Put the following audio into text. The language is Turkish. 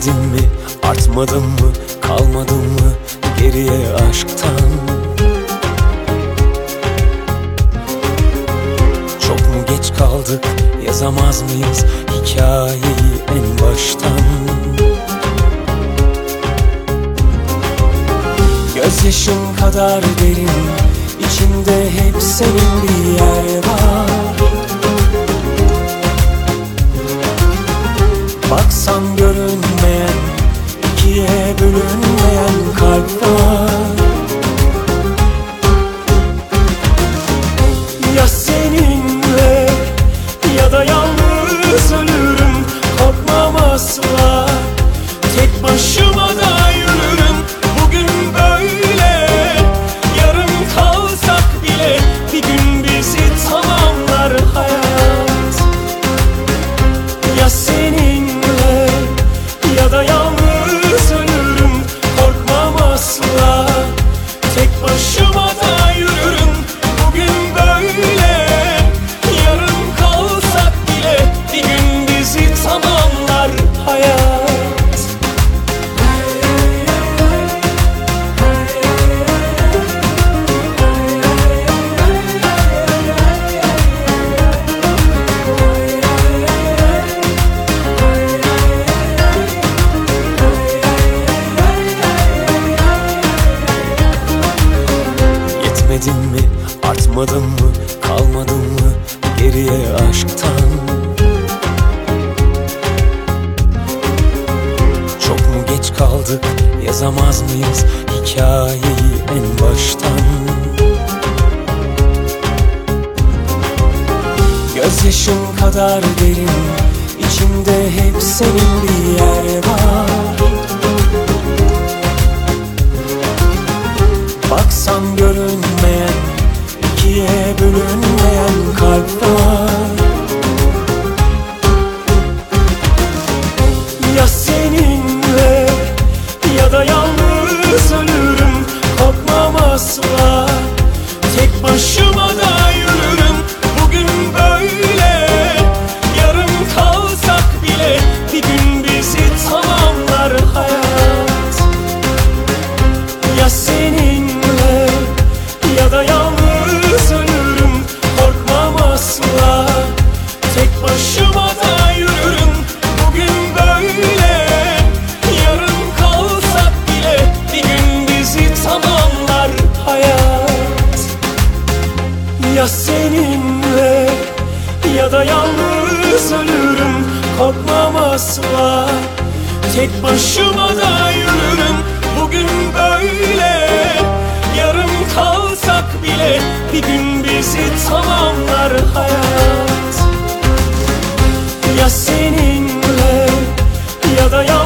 Yetmedin mi, artmadın mı, kalmadın mı geriye aşktan? Çok mu geç kaldık, yazamaz mıyız hikayeyi en baştan? Gözyaşım kadar derin, içimde hep senin bir yer var. Baksan görünmeyen, ikiye bölünmeyen kalp var. Ya seninle ya da yalnız ölürüm, korkmam asla. Tek başıma da yürürüm. Bugün böyle, yarın kalsak bile bir gün bizi tamamlar hayat. Ya seninle ya da yalnız ölürüm, korkmam asla. Tek başıma da yürürüm. Bugün böyle, yarın kalsak bile bir gün bizi tamamlar hayat. Yetmedin mi, artmadın mı, kalmadın mı geriye aşktan? Çok mu geç kaldık, yazamaz mıyız hikayeyi en baştan? Gözyaşım kadar derin, içimde hep senin bir yer var. Baksan görünmeyen, ikiye bölünmeyen kalp var. Ya seninle ya da yalnız ölürüm, korkmam asla. Tek başıma da yürürüm. Bugün böyle, yarın kalsak bile bir gün bizi tamamlar hayat. Ya seninle ya da yalnız ölürüm, korkmam asla. Tek başıma da yürürüm. Bugün böyle, yarın kalsak bile bir gün bizi tamamlar hayat. Ya seninle ya da yalnız ölürüm, korkmam asla. Tek başıma da yürürüm. Bugün böyle, yarın kalsak bile bir gün bizi tamamlar hayat. Ya seninle ya da